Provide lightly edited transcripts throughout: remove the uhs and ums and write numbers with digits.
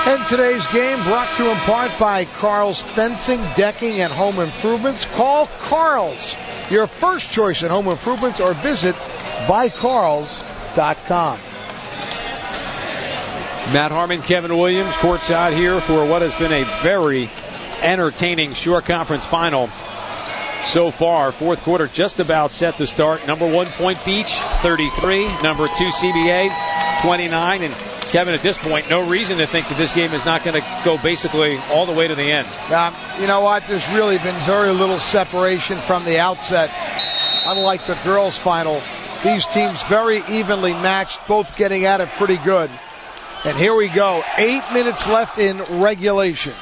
And today's game brought to you in part by Carl's Fencing, Decking, and Home Improvements. Call Carl's, your first choice in home improvements, or visit buycarls.com. Matt Harmon, Kevin Williams, courtside here for what has been a very entertaining Shore Conference final so far. Fourth quarter just about set to start. Number 1, Point Beach, 33. Number 2, CBA, 29. And Kevin, at this point, no reason to think that this game is not going to go basically all the way to the end. You know what? There's really been very little separation from the outset. Unlike the girls' final, these teams very evenly matched, both getting at it pretty good. And here we go. 8 minutes left in regulation.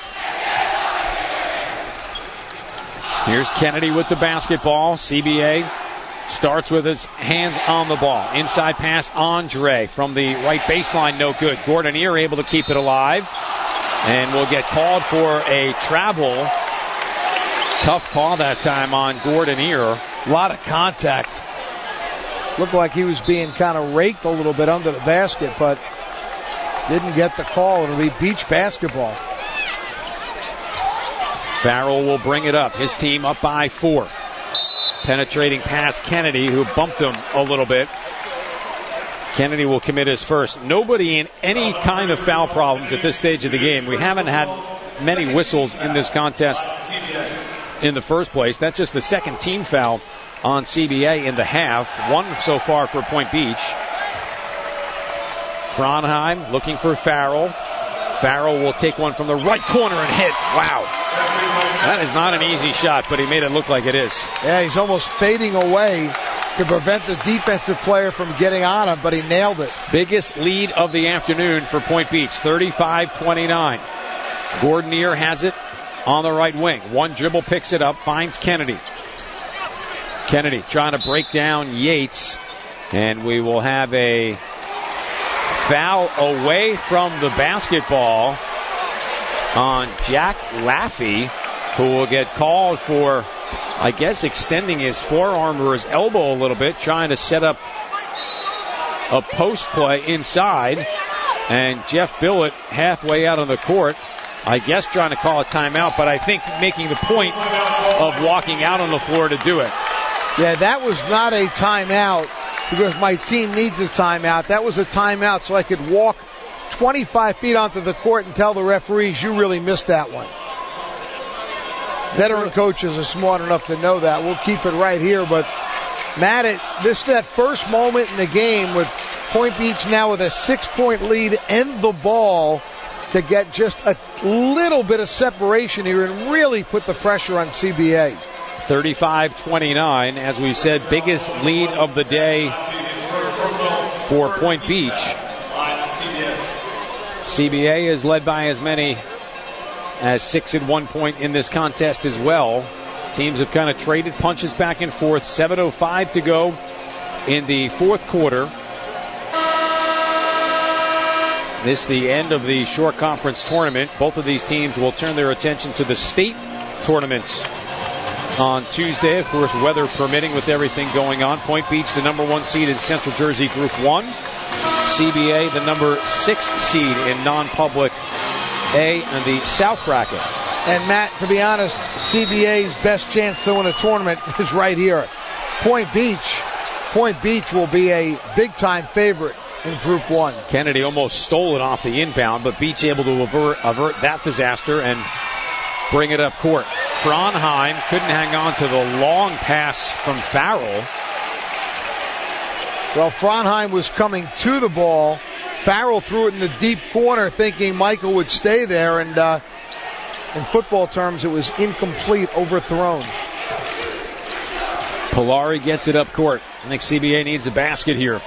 Here's Kennedy with the basketball. CBA starts with his hands on the ball. Inside pass, Andre from the right baseline, no good. Gordonier able to keep it alive and will get called for a travel. Tough call that time on Gordonier. A lot of contact. Looked like he was being kind of raked a little bit under the basket, but didn't get the call. It'll be Beach basketball. Farrell will bring it up. His team up by 4. Penetrating past Kennedy, who bumped him a little bit. Kennedy will commit his first. Nobody in any kind of foul problems at this stage of the game. We haven't had many whistles in this contest in the first place. That's just the second team foul on CBA in the half. 1 so far for Point Beach. Frauenheim looking for Farrell. Farrell will take one from the right corner and hit. Wow. That is not an easy shot, but he made it look like it is. Yeah, he's almost fading away to prevent the defensive player from getting on him, but he nailed it. Biggest lead of the afternoon for Point Beach, 35-29. Gordonier has it on the right wing. One dribble, picks it up, finds Kennedy. Kennedy trying to break down Yates, and we will have a foul away from the basketball on Jack Laffey, who will get called for, I guess, extending his forearm or his elbow a little bit, trying to set up a post play inside. And Jeff Billett halfway out on the court, I guess trying to call a timeout, but I think making the point of walking out on the floor to do it. Yeah, that was not a timeout because my team needs a timeout. That was a timeout so I could walk 25 feet onto the court and tell the referees, you really missed that one. Veteran coaches are smart enough to know that. We'll keep it right here, but Matt, this is that first moment in the game with Point Beach now with a 6-point lead and the ball to get just a little bit of separation here and really put the pressure on CBA. 35-29, as we said, biggest lead of the day for Point Beach. CBA is led by as many as 6 at one point in this contest as well. Teams have kind of traded punches back and forth. 7:05 to go in the fourth quarter. This is the end of the Shore Conference tournament. Both of these teams will turn their attention to the state tournaments on Tuesday. Of course, weather permitting with everything going on. Point Beach, the number 1 seed in Central Jersey Group 1. CBA, the number 6 seed in non-public A and the South bracket. And Matt, to be honest, CBA's best chance to win a tournament is right here. Point Beach will be a big-time favorite in Group 1. Kennedy almost stole it off the inbound, but Beach able to avert that disaster and bring it up court. Frauenheim couldn't hang on to the long pass from Farrell. Well, Frauenheim was coming to the ball. Farrell threw it in the deep corner thinking Michael would stay there, and in football terms, it was incomplete, overthrown. Polari gets it up court. I think CBA needs a basket here.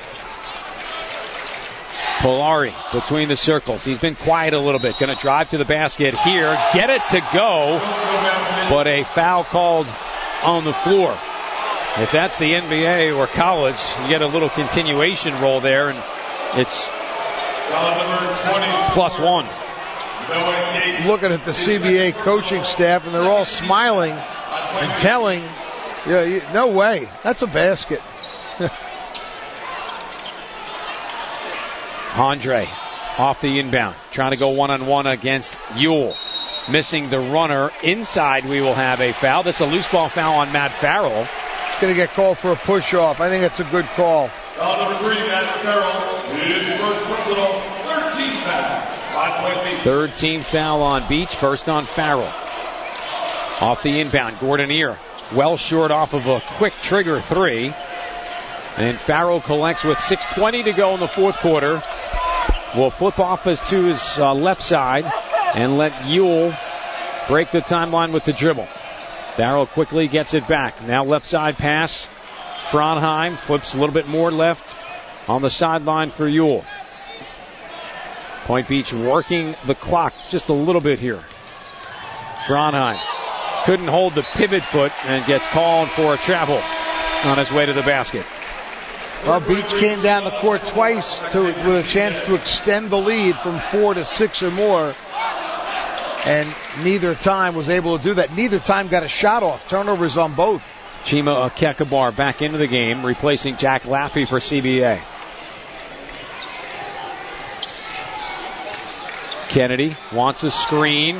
Polari between the circles. He's been quiet a little bit. Going to drive to the basket here. Get it to go. But a foul called on the floor. If that's the NBA or college, you get a little continuation roll there, and it's +1. Looking at the CBA coaching staff, and they're all smiling and telling, no way, that's a basket. Andre off the inbound. Trying to go one-on-one against Ewell. Missing the runner. Inside we will have a foul. This is a loose ball foul on Matt Farrell. Going to get called for a push-off. I think that's a good call. Foul number 3, Matt Farrell. His first personal, 13th foul. 5 Beach. Third team foul on Beach. First on Farrell. Off the inbound, Gordonier. Well short off of a quick trigger 3. And Farrell collects with 6:20 to go in the fourth quarter. Will flip off to his left side and let Ewell break the timeline with the dribble. Farrell quickly gets it back. Now left side pass. Frauenheim flips a little bit more left on the sideline for Ewell. Point Beach working the clock just a little bit here. Frauenheim couldn't hold the pivot foot and gets called for a travel on his way to the basket. Well, Beach came down the court twice with a chance to extend the lead from 4 to 6 or more. And neither time was able to do that. Neither time got a shot off. Turnovers on both. Chima Okekabar back into the game, replacing Jack Laffey for CBA. Kennedy wants a screen.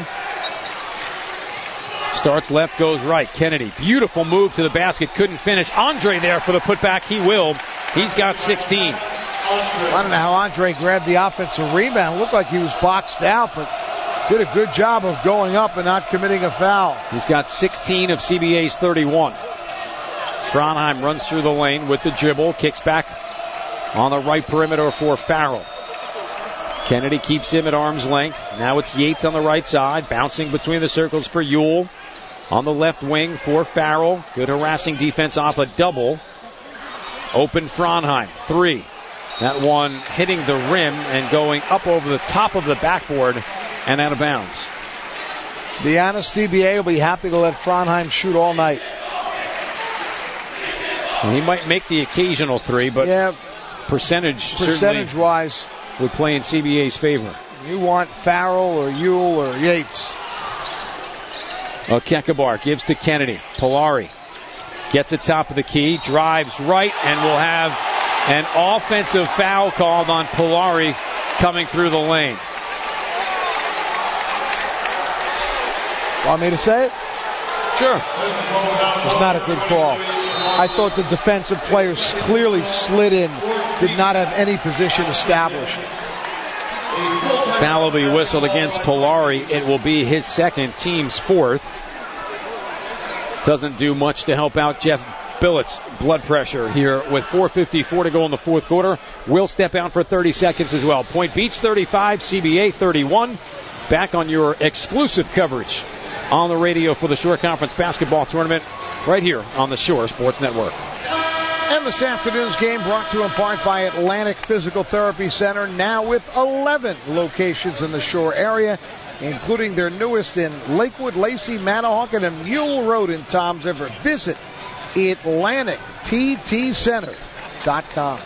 Starts left, goes right. Kennedy, beautiful move to the basket, couldn't finish. Andre there for the putback, he willed. He's got 16. I don't know how Andre grabbed the offensive rebound. Looked like he was boxed out, but did a good job of going up and not committing a foul. He's got 16 of CBA's 31. Frauenheim runs through the lane with the dribble, kicks back on the right perimeter for Farrell. Kennedy keeps him at arm's length. Now it's Yates on the right side, bouncing between the circles for Ewell. On the left wing for Farrell. Good harassing defense off a double. Open Frauenheim. 3. That one hitting the rim and going up over the top of the backboard and out of bounds. The honest CBA will be happy to let Frauenheim shoot all night. And he might make the occasional 3, but percentage-wise would play in CBA's favor. You want Farrell or Ewell or Yates. Okekabar gives to Kennedy. Polari gets it top of the key, drives right, and will have an offensive foul called on Polari coming through the lane. Want me to say it? Sure. It's not a good call. I thought the defensive players clearly slid in, did not have any position established. Foul will be whistled against Polari. It will be his second, team's fourth. Doesn't do much to help out Jeff Billett's blood pressure here with 4:54 to go in the fourth quarter. Will step out for 30 seconds as well. Point Beach 35, CBA 31. Back on your exclusive coverage on the radio for the Shore Conference Basketball Tournament right here on the Shore Sports Network. And this afternoon's game brought to you in part by Atlantic Physical Therapy Center, now with 11 locations in the Shore area, including their newest in Lakewood, Lacey, Manahawkin, and Mule Road in Toms River. Visit AtlanticPTCenter.com.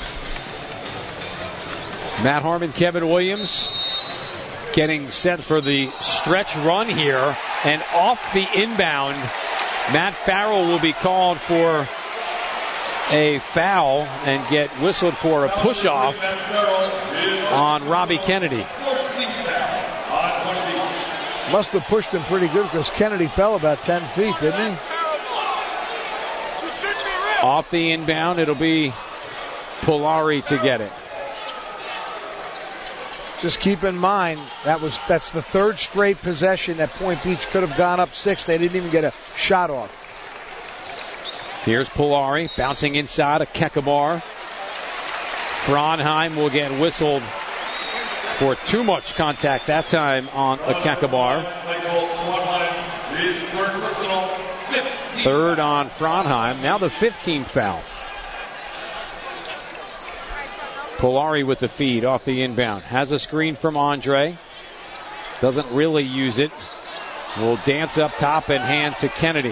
Matt Harmon, Kevin Williams getting set for the stretch run here, and off the inbound, Matt Farrell will be called for a foul and get whistled for a push-off on Robbie Kennedy. Must have pushed him pretty good because Kennedy fell about 10 feet, didn't he? Off the inbound, it'll be Polari to get it. Just keep in mind, that's the third straight possession that Point Beach could have gone up 6. They didn't even get a shot off. Here's Polari bouncing inside, Okekabar. Frauenheim will get whistled for too much contact that time on Okekabar. Third on Frauenheim. Now the 15th foul. Polari with the feed off the inbound. Has a screen from Andre. Doesn't really use it. Will dance up top and hand to Kennedy.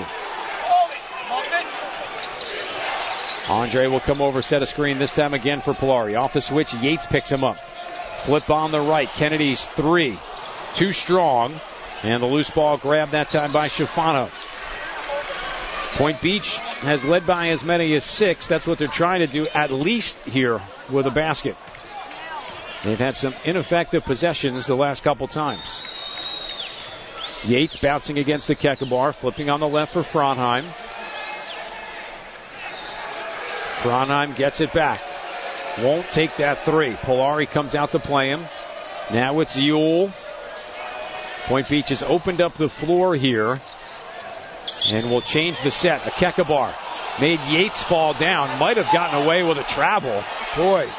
Andre will come over, set a screen, this time again for Polari. Off the switch, Yates picks him up. Flip on the right. Kennedy's 3. Too strong. And the loose ball grabbed that time by Schifano. Point Beach has led by as many as 6. That's what they're trying to do at least here with a basket. They've had some ineffective possessions the last couple times. Yates bouncing against the Kekabar, flipping on the left for Frauenheim. Frauenheim gets it back. Won't take that three. Polari comes out to play him. Now it's Ewell. Point Beach has opened up the floor here and will change the set. A Kekabar made Yates fall down. Might have gotten away with a travel. Boy.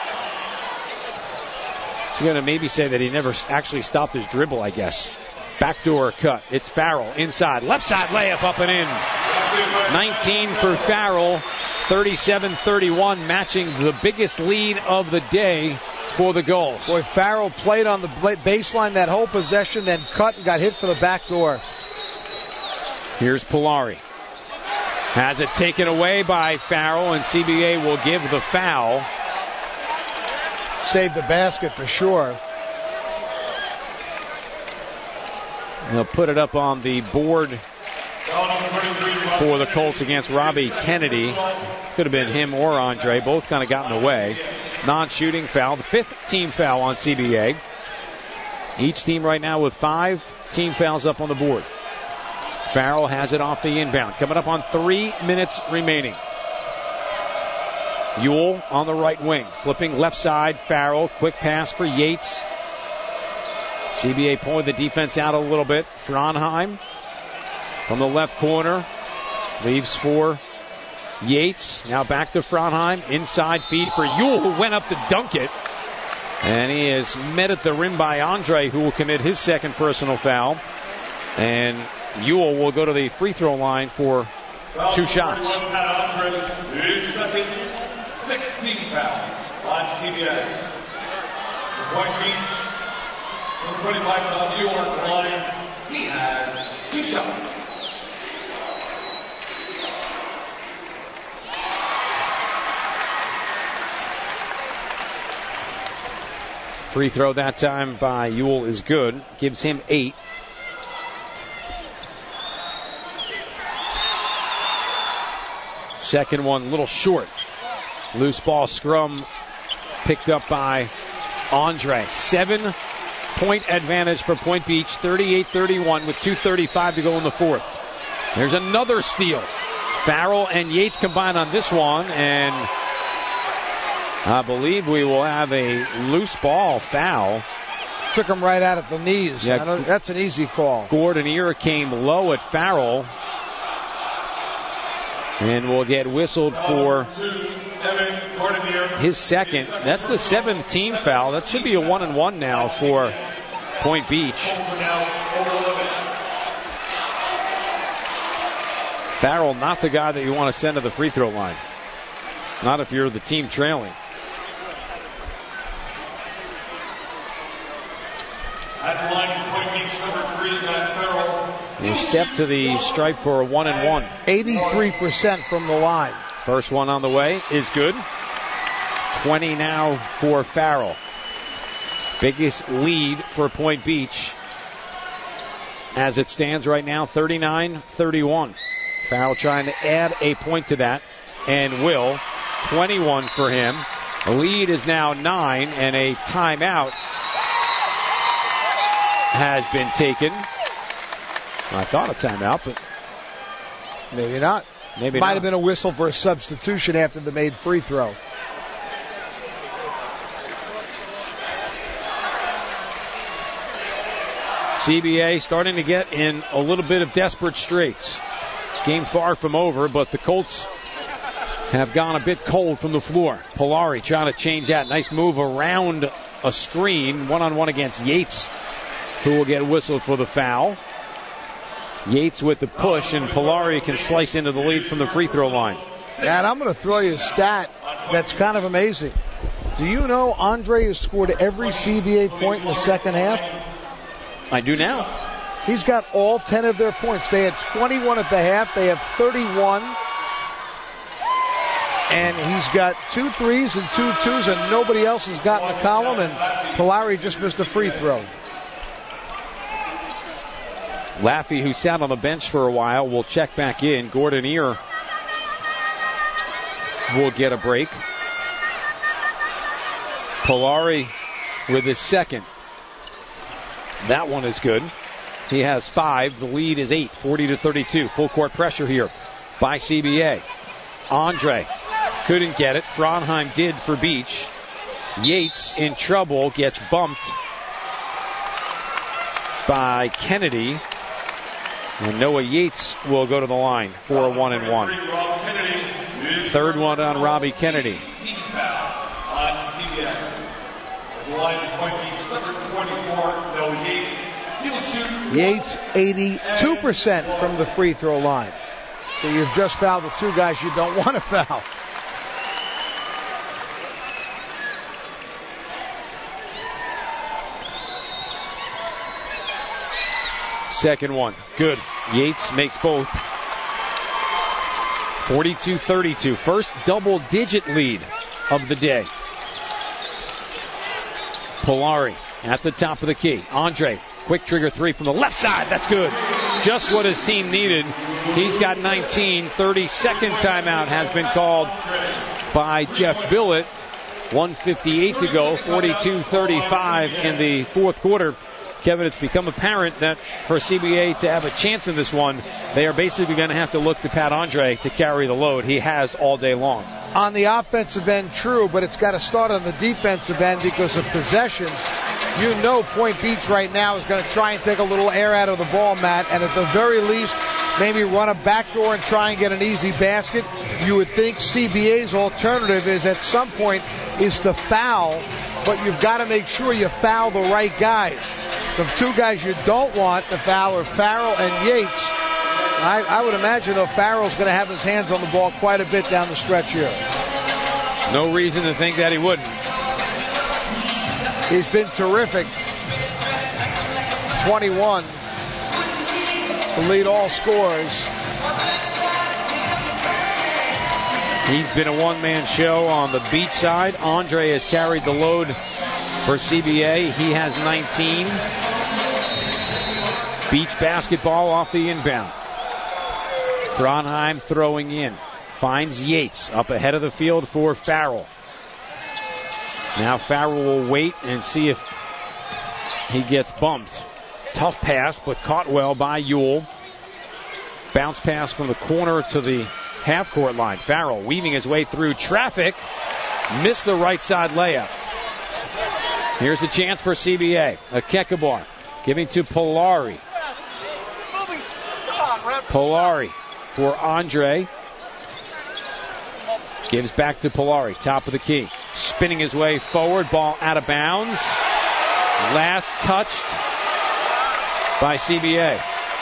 It's going to maybe say that he never actually stopped his dribble, I guess. Backdoor cut. It's Farrell inside. Left side layup up and in. 19 for Farrell. 37-31, matching the biggest lead of the day for the Gulls. Boy, Farrell played on the baseline that whole possession, then cut and got hit for the back door. Here's Polari. Has it taken away by Farrell, and CBA will give the foul. Saved the basket for sure. He'll put it up on the board for the Colts against Robbie Kennedy. Could have been him or Andre. Both kind of got in the way. Non-shooting foul. The 5th team foul on CBA. Each team right now with 5 team fouls up on the board. Farrell has it off the inbound. Coming up on 3 minutes remaining. Ewell on the right wing. Flipping left side. Farrell. Quick pass for Yates. CBA pulling the defense out a little bit. Frauenheim from the left corner. Leaves for Yates. Now back to Frauenheim. Inside feed for Ewell, who went up to dunk it. And he is met at the rim by Andre, who will commit his second personal foul. And Ewell will go to the free throw line for 2 shots. His second 16 fouls on CBA. Point Beach, number 25 on New York line. He has 2 shots. Free throw that time by Ewell is good. Gives him 8. Second one a little short. Loose ball scrum picked up by Andre. 7-point advantage for Point Beach. 38-31 with 2:35 to go in the 4th. There's another steal. Farrell and Yates combine on this one, and I believe we will have a loose ball foul. Took him right out at the knees. Yeah, that's an easy call. Gordon-Ear came low at Farrell. And will get whistled for his second. That's the 7th team foul. That should be a 1-and-1 now for Point Beach. Farrell, not the guy that you want to send to the free throw line. Not if you're the team trailing. At the line for Point Beach, number 3, Matt Farrell. You step to the stripe for a 1-and-1. 83% from the line. First one on the way is good. 20 now for Farrell. Biggest lead for Point Beach as it stands right now, 39-31. Farrell trying to add a point to that, and will. 21 for him. The lead is now 9, and a timeout has been taken. I thought a timeout, but maybe not. Maybe might not. have been a whistle for a substitution after the made free throw. CBA starting to get in a little bit of desperate straits. Game far from over, but the Colts have gone a bit cold from the floor. Polari trying to change that. Nice move around a screen. 1-on-1 against Yates, who will get whistled for the foul. Yates with the push, and Polari can slice into the lead from the free throw line. And I'm going to throw you a stat that's kind of amazing. Do you know Andre has scored every CBA point in the second half? I do now. He's got all 10 of their points. They had 21 at the half. They have 31. And he's got 2 threes and 2 twos, and nobody else has gotten a column, and Polari just missed a free throw. Laffey, who sat on the bench for a while, will check back in. Gordon-Ear will get a break. Polari with his second. That one is good. He has 5. The lead is 8, 40-32. Full court pressure here by CBA. Andre couldn't get it. Frauenheim did for Beach. Yates in trouble, gets bumped by Kennedy. And Noah Yates will go to the line for a 1-and-1. Third one on Robbie Kennedy. Yates 82% from the free throw line. So you've just fouled the 2 guys you don't want to foul. Second one, good. Yates makes both. 42-32, first double-digit lead of the day. Polari at the top of the key. Andre, quick trigger 3 from the left side. That's good. Just what his team needed. He's got 19. 32nd timeout has been called by Jeff Billett. 1:58 to go. 42-35 in the fourth quarter. Kevin, it's become apparent that for CBA to have a chance in this one, they are basically going to have to look to Pat Andre to carry the load. He has all day long. On the offensive end, true, but it's got to start on the defensive end because of possessions. You know Point Beach right now is going to try and take a little air out of the ball, Matt, and at the very least, maybe run a backdoor and try and get an easy basket. You would think CBA's alternative is at some point is to foul, but you've got to make sure you foul the right guys. The 2 guys you don't want to foul are Farrell and Yates. I would imagine, though, Farrell's going to have his hands on the ball quite a bit down the stretch here. No reason to think that he wouldn't. He's been terrific. 21 to lead all scorers. He's been a one-man show on the Beach side. Andre has carried the load for CBA. He has 19. Beach basketball off the inbound. Frauenheim throwing in. Finds Yates up ahead of the field for Farrell. Now Farrell will wait and see if he gets bumped. Tough pass, but caught well by Ewell. Bounce pass from the corner to the half-court line. Farrell weaving his way through traffic. Missed the right side layup. Here's a chance for CBA. Akekabar giving to Polari. Polari for Andre. Gives back to Polari, top of the key. Spinning his way forward, ball out of bounds. Last touched by CBA.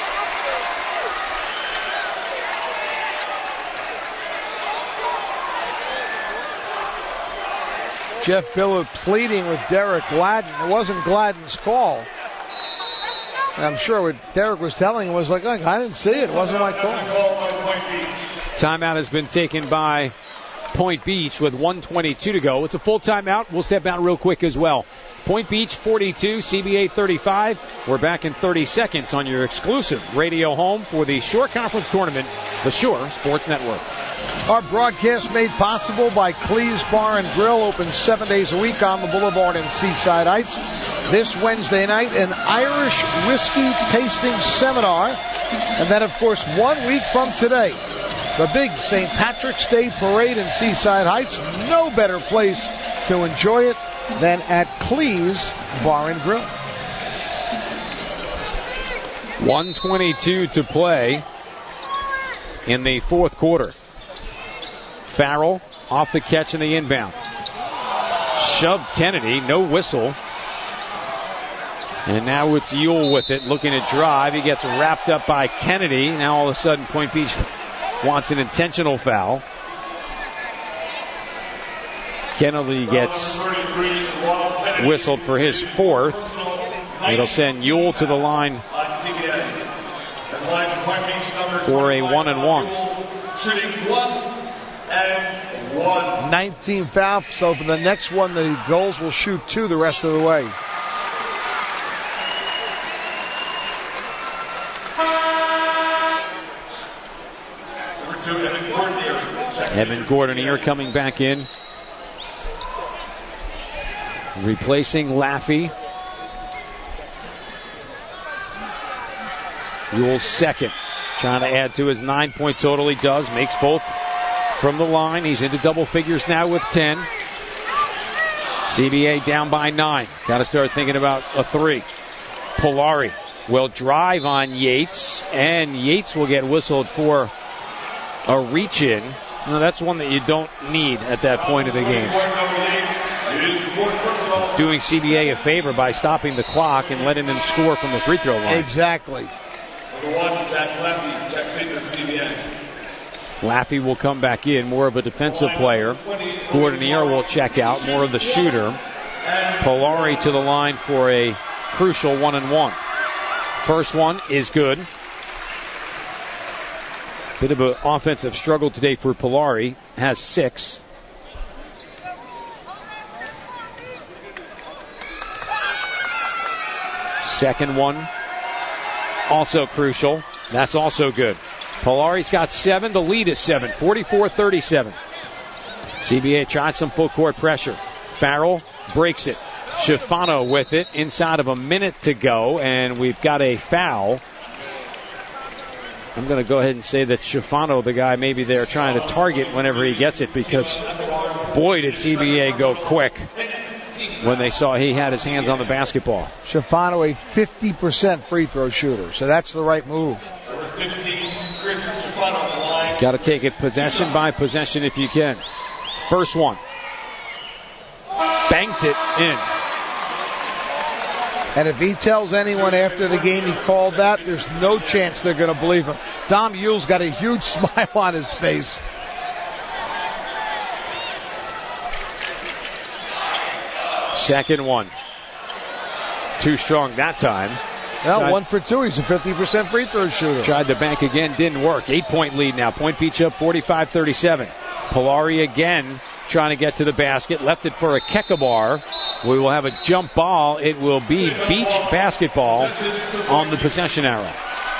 Jeff Billett pleading with Derek Gladden. It wasn't Gladden's call. And I'm sure what Derek was telling him was like, look, I didn't see it. It wasn't my call. Timeout has been taken by Point Beach with 1:22 to go. It's a full timeout. We'll step out real quick as well. Point Beach 42, CBA 35. We're back in 30 seconds on your exclusive radio home for the Shore Conference Tournament, the Shore Sports Network. Our broadcast made possible by Clee's Bar and Grill, open 7 days a week on the Boulevard in Seaside Heights. This Wednesday night, an Irish whiskey tasting seminar. And then, of course, 1 week from today, the big St. Patrick's Day Parade in Seaside Heights. No better place to enjoy it than at Clee's Bar and Grill. 1:22 to play in the fourth quarter. Farrell off the catch in the inbound. Shoved Kennedy, no whistle. And now it's Ewell with it, looking to drive. He gets wrapped up by Kennedy. Now all of a sudden Point Beach wants an intentional foul. Kennedy gets whistled for his fourth. It'll send Ewell to the line for a 1-and-1. 19 fouls, so for the next one, the Gulls will shoot 2 the rest of the way. Evan Gordonier coming back in. Replacing Laffey. Yule's second. Trying to add to his 9-point total. He does. Makes both from the line. He's into double figures now with 10. CBA down by 9. Got to start thinking about a 3. Polari will drive on Yates, and Yates will get whistled for a reach-in. No, that's one that you don't need at that point of the game. Doing CBA a favor by stopping the clock and letting them score from the free throw line. Exactly. Laffey will come back in, more of a defensive player. Gordonier will check out, more of the shooter. Polari to the line for a crucial 1-and-1. First one is good. Bit of an offensive struggle today for Polari. Has 6. Second one, also crucial. That's also good. Polari's got 7. The lead is 7. 44-37. CBA tried some full court pressure. Farrell breaks it. Schifano with it inside of a minute to go, and we've got a foul. I'm going to go ahead and say that Schifano, the guy maybe they're trying to target whenever he gets it, because boy did CBA go quick when they saw he had his hands on the basketball. Schifano, a 50% free throw shooter, so that's the right move. Got to take it possession by possession if you can. First one. Banked it in. And if he tells anyone after the game he called that, there's no chance they're going to believe him. Dom Yule's got a huge smile on his face. Second one. Too strong that time. Well, 1 for 2. He's a 50% free throw shooter. Tried the bank again, didn't work. 8-point lead now. Point Beach up 45-37. Polari again trying to get to the basket. Left it for a Kekabar. We will have a jump ball. It will be Beach basketball on the possession arrow.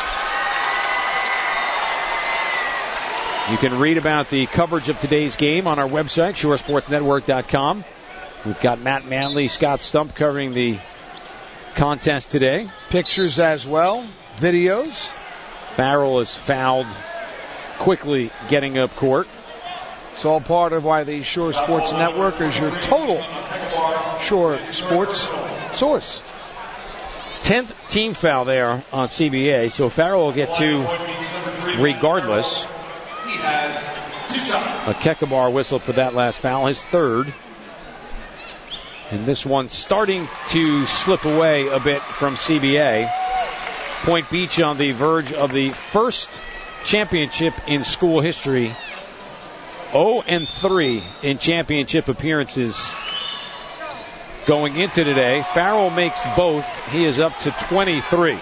You can read about the coverage of today's game on our website, shoresportsnetwork.com. We've got Matt Manley, Scott Stump covering the contest today. Pictures as well, videos. Farrell is fouled, quickly getting up court. It's all part of why the Shore Sports Network is your total Shore Sports source. 10th team foul there on CBA, so Farrell will get 2 regardless. A Kekabar whistled for that last foul, his 3rd. And this one starting to slip away a bit from CBA. Point Beach on the verge of the first championship in school history. 0-3 in championship appearances going into today. Farrell makes both. He is up to 23.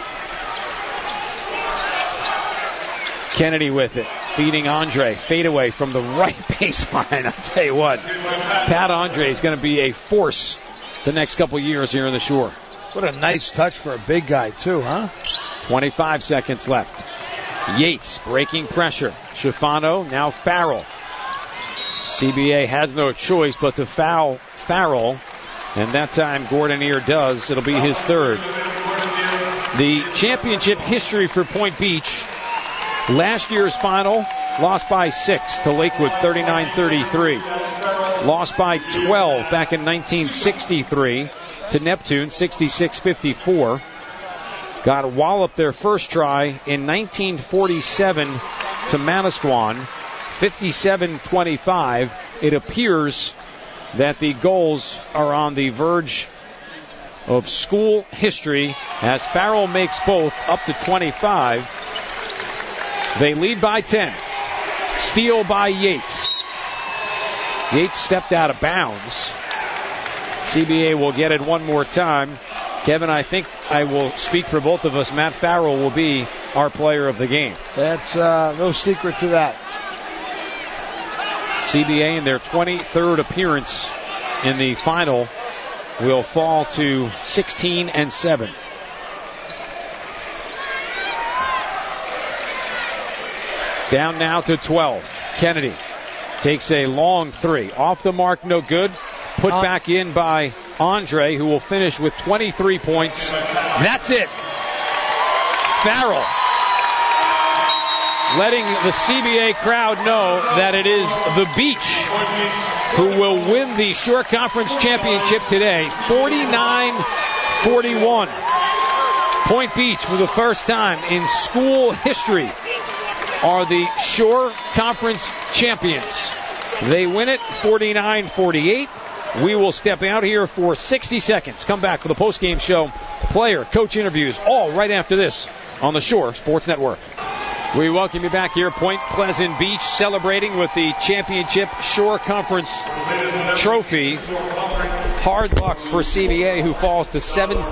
Kennedy with it. Feeding Andre. Fade away from the right baseline. I'll tell you what. Pat Andre is going to be a force the next couple years here in the Shore. What a nice touch for a big guy, too, huh? 25 seconds left. Yates breaking pressure. Schifano, now Farrell. CBA has no choice but to foul Farrell. And that time Gordonier does. It'll be his 3rd. The championship history for Point Beach. Last year's final, lost by 6 to Lakewood, 39-33. Lost by 12 back in 1963 to Neptune, 66-54. Got walloped their first try in 1947 to Manasquan, 57-25. It appears that the goals are on the verge of school history as Farrell makes both up to 25. They lead by 10. Steal by Yates. Yates stepped out of bounds. CBA will get it one more time. Kevin, I think I will speak for both of us. Matt Farrell will be our player of the game. That's no secret to that. CBA in their 23rd appearance in the final will fall to 16-7. Down now to 12. Kennedy takes a long 3. Off the mark, no good. Put back in by Andre, who will finish with 23 points. That's it. Farrell letting the CBA crowd know that it is the Beach who will win the Shore Conference Championship today, 49-41. Point Beach, for the first time in school history, are the Shore Conference champions. They win it 49-48. We will step out here for 60 seconds. Come back for the postgame show, player, coach interviews, all right after this on the Shore Sports Network. We welcome you back here, Point Pleasant Beach, celebrating with the championship Shore Conference trophy. Hard luck for CBA, who falls to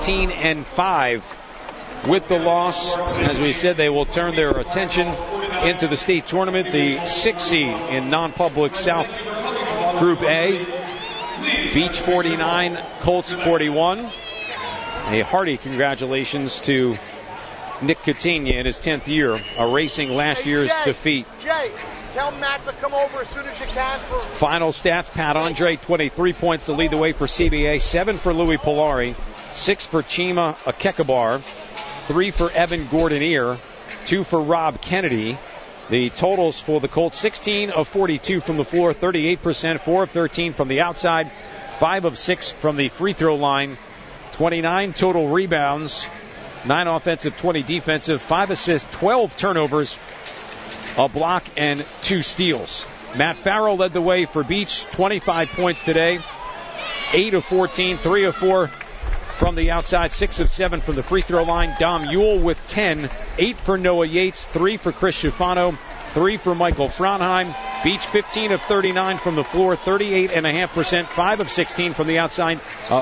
17-5 with the loss. As we said, they will turn their attention into the state tournament, the 6th seed in non-public South Group A. Beach 49, Colts 41. A hearty congratulations to Nick Catania in his 10th year, erasing last year's defeat. Jay, tell Matt to come over as soon as you can. Final stats, Pat Andre, 23 points to lead the way for CBA, 7 for Louis Polari, 6 for Chima Akekabar, 3 for Evan Gordonier, 2 for Rob Kennedy. The totals for the Colts, 16 of 42 from the floor, 38%, 4 of 13 from the outside, 5 of 6 from the free throw line, 29 total rebounds, 9 offensive, 20 defensive, 5 assists, 12 turnovers, a block, and 2 steals. Matt Farrell led the way for Beach, 25 points today, 8 of 14, 3 of 4 from the outside, 6 of 7 from the free throw line. Dom Ewell with 10, 8 for Noah Yates, 3 for Chris Schifano, 3 for Michael Fraunheim. Beach 15 of 39 from the floor, 38.5%, 5 of 16 from the outside,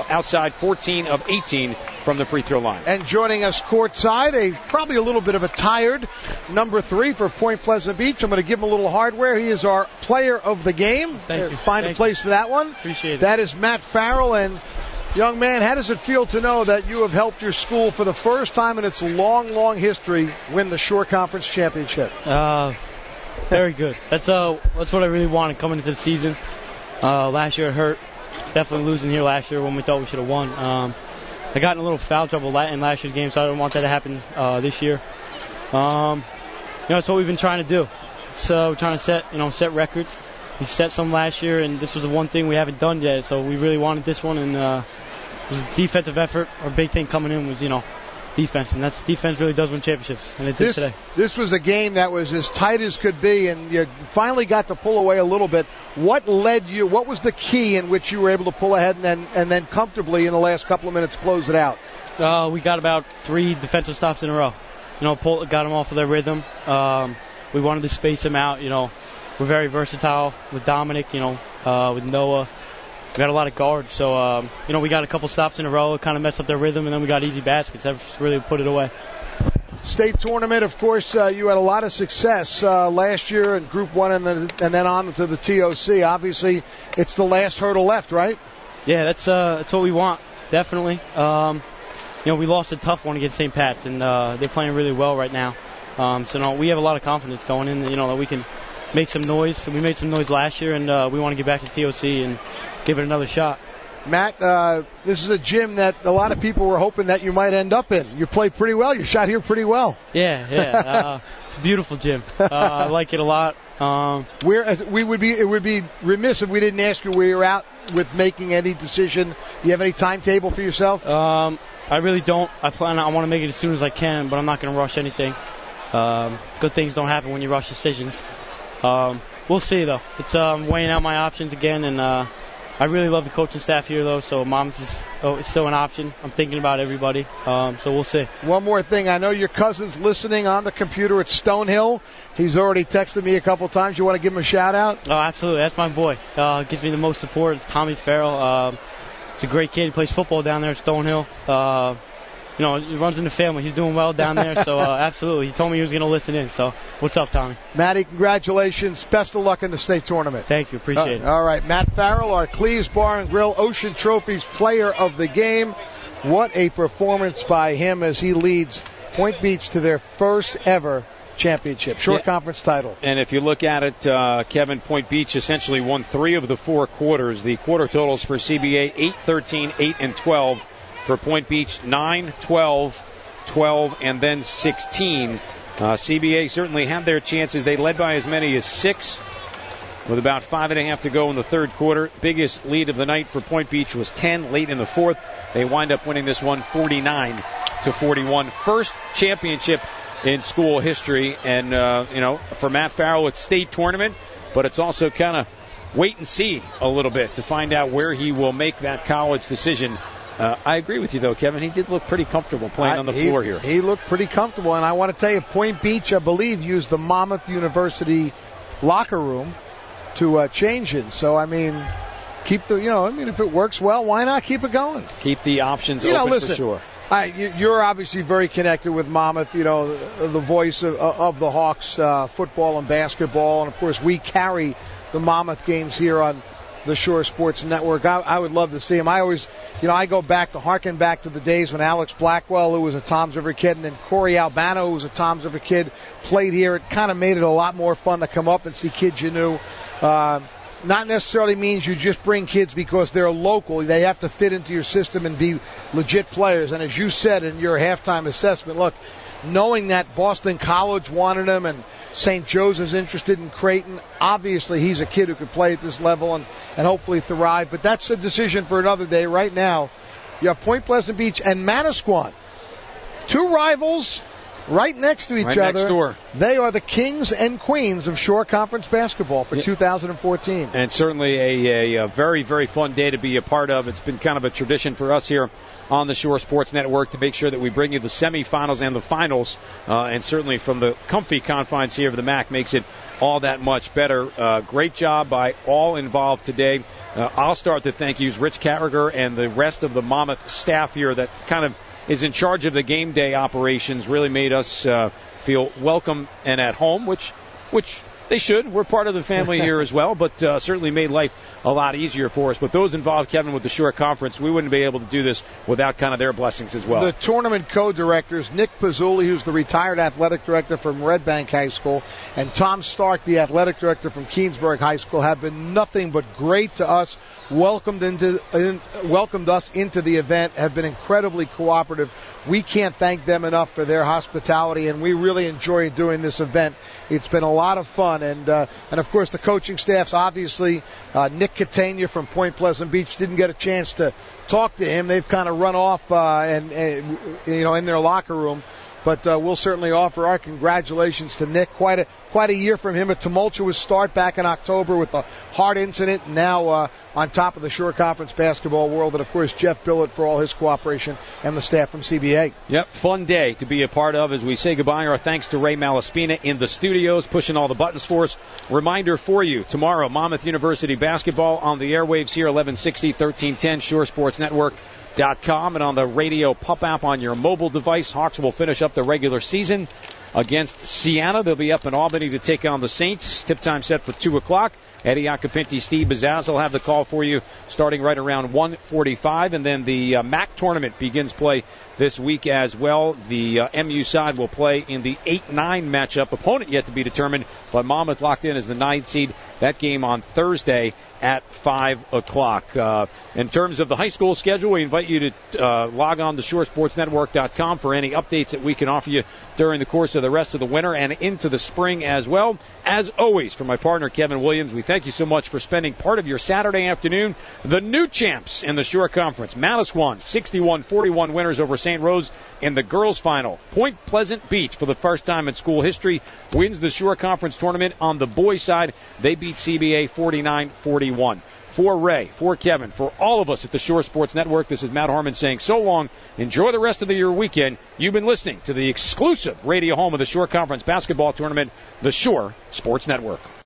14 of 18 from the free throw line. And joining us courtside, probably a little bit of a tired number 3 for Point Pleasant Beach. I'm going to give him a little hardware. He is our player of the game. Thank you. Find a place for that one. Appreciate it. That is Matt Farrell. And young man, how does it feel to know that you have helped your school for the first time in its long, long history win the Shore Conference Championship? Very good. That's what I really wanted coming into the season. Last year it hurt. Definitely losing here last year when we thought we should have won. I got in a little foul trouble in last year's game, so I don't want that to happen this year. That's what we've been trying to do. So we're trying to set records. We set some last year, and this was the one thing we haven't done yet. So we really wanted this one, and it was a defensive effort. Our big thing coming in was, defense, and defense really does win championships, and it did today. This was a game that was as tight as could be, and you finally got to pull away a little bit. What led you? What was the key in which you were able to pull ahead and then comfortably in the last couple of minutes close it out? We got about 3 defensive stops in a row. Got them off of their rhythm. We wanted to space them out. We're very versatile with Dominic. With Noah. We got a lot of guards, so, we got a couple stops in a row. It kind of messed up their rhythm, and then we got easy baskets. That really put it away. State tournament, of course, you had a lot of success last year in Group 1 and then on to the TOC. Obviously, it's the last hurdle left, right? Yeah, that's what we want, definitely. We lost a tough one against St. Pat's, and they're playing really well right now. We have a lot of confidence going in, that we can make some noise. We made some noise last year, and we want to get back to TOC and give it another shot. Matt, this is a gym that a lot of people were hoping that you might end up in. You play pretty well. You shot here pretty well. Yeah. It's a beautiful gym. I like it a lot. It would be remiss if we didn't ask you where you're at with making any decision. Do you have any timetable for yourself? I really don't. I want to make it as soon as I can, but I'm not going to rush anything. Good things don't happen when you rush decisions. We'll see, though. It's weighing out my options again, and I really love the coaching staff here, though, so Moms is still an option. I'm thinking about everybody, so we'll see. One more thing. I know your cousin's listening on the computer at Stonehill. He's already texted me a couple times. You want to give him a shout-out? Oh, absolutely. That's my boy. Gives me the most support. It's Tommy Farrell. He's a great kid. He plays football down there at Stonehill. He runs in the family. He's doing well down there, so absolutely. He told me he was going to listen in, so what's up, Tommy? Matty, congratulations. Best of luck in the state tournament. Thank you. Appreciate it. All right. Matt Farrell, our Cleves Bar and Grill Ocean Trophies player of the game. What a performance by him as he leads Point Beach to their first ever championship, Shore Conference title. And if you look at it, Kevin, Point Beach essentially won 3 of the 4 quarters. The quarter totals for CBA, 8-13, 8-12. For Point Beach, 9, 12, 12, and then 16. CBA certainly had their chances. They led by as many as 6 with about 5.5 to go in the third quarter. Biggest lead of the night for Point Beach was 10 late in the fourth. They wind up winning this one 49-41. First championship in school history. And, for Matt Farrell, it's state tournament, but it's also kind of wait and see a little bit to find out where he will make that college decision. I agree with you, though, Kevin. He did look pretty comfortable playing on the floor here. He looked pretty comfortable, and I want to tell you, Point Beach, I believe, used the Monmouth University locker room to change it. So, keep if it works well, why not keep it going? Keep the options open, listen, for sure. You're obviously very connected with Monmouth, the voice of the Hawks football and basketball, and, of course, we carry the Monmouth games here on the Shore Sports Network. I would love to see him. I always, I go back to harken back to the days when Alex Blackwell, who was a Toms River kid, and then Corey Albano, who was a Toms River kid, played here. It kind of made it a lot more fun to come up and see kids you knew. Not necessarily means you just bring kids because they're local. They have to fit into your system and be legit players. And as you said in your halftime assessment, look, knowing that Boston College wanted him and St. Joe's is interested in Creighton, obviously he's a kid who could play at this level and hopefully thrive. But that's a decision for another day. Right now, you have Point Pleasant Beach and Manasquan, 2 rivals right next to each other. Next door. They are the kings and queens of Shore Conference basketball for 2014. And certainly a very, very fun day to be a part of. It's been kind of a tradition for us here on the Shore Sports Network to make sure that we bring you the semifinals and the finals. And certainly from the comfy confines here of the MAC makes it all that much better. Great job by all involved today. I'll start the thank yous. Rich Carragher and the rest of the Monmouth staff here that kind of is in charge of the game day operations really made us feel welcome and at home, which they should. We're part of the family here as well, but certainly made life a lot easier for us. But those involved, Kevin, with the Shore Conference, we wouldn't be able to do this without kind of their blessings as well. The tournament co-directors, Nick Pizzulli, who's the retired athletic director from Red Bank High School, and Tom Stark, the athletic director from Keensburg High School, have been nothing but great to us. Welcomed us into the event, have been incredibly cooperative. We can't thank them enough for their hospitality, and we really enjoy doing this event. It's been a lot of fun, and of course the coaching staffs. Obviously, Nick Catania from Point Pleasant Beach didn't get a chance to talk to him. They've kind of run off and in their locker room. But we'll certainly offer our congratulations to Nick. Quite a year from him. A tumultuous start back in October with the heart incident. And now on top of the Shore Conference basketball world. And, of course, Jeff Billett for all his cooperation and the staff from CBA. Yep, fun day to be a part of as we say goodbye. Our thanks to Ray Malaspina in the studios, pushing all the buttons for us. Reminder for you, tomorrow, Monmouth University basketball on the airwaves here, 1160, 1310, Shore Sports Network. .com and on the radio pup app on your mobile device. Hawks will finish up the regular season against Siena. They'll be up in Albany to take on the Saints. Tip time set for 2 o'clock. Eddie Acapinti, Steve Bazaz will have the call for you starting right around 1:45. And then the MAC tournament begins play this week as well. The MU side will play in the 8-9 matchup. Opponent yet to be determined, but Monmouth locked in as the 9th seed. That game on Thursday at 5 o'clock. In terms of the high school schedule, we invite you to log on to shoresportsnetwork.com for any updates that we can offer you during the course of the rest of the winter and into the spring as well. As always, for my partner Kevin Williams, we thank you so much for spending part of your Saturday afternoon. The new champs in the Shore Conference, Manasquan, 61-41 winners over St. Rose in the girls' final. Point Pleasant Beach, for the first time in school history, wins the Shore Conference tournament on the boys' side. They beat CBA 49-41. For Ray, for Kevin, for all of us at the Shore Sports Network, this is Matt Harmon saying so long. Enjoy the rest of your weekend. You've been listening to the exclusive radio home of the Shore Conference basketball tournament, the Shore Sports Network.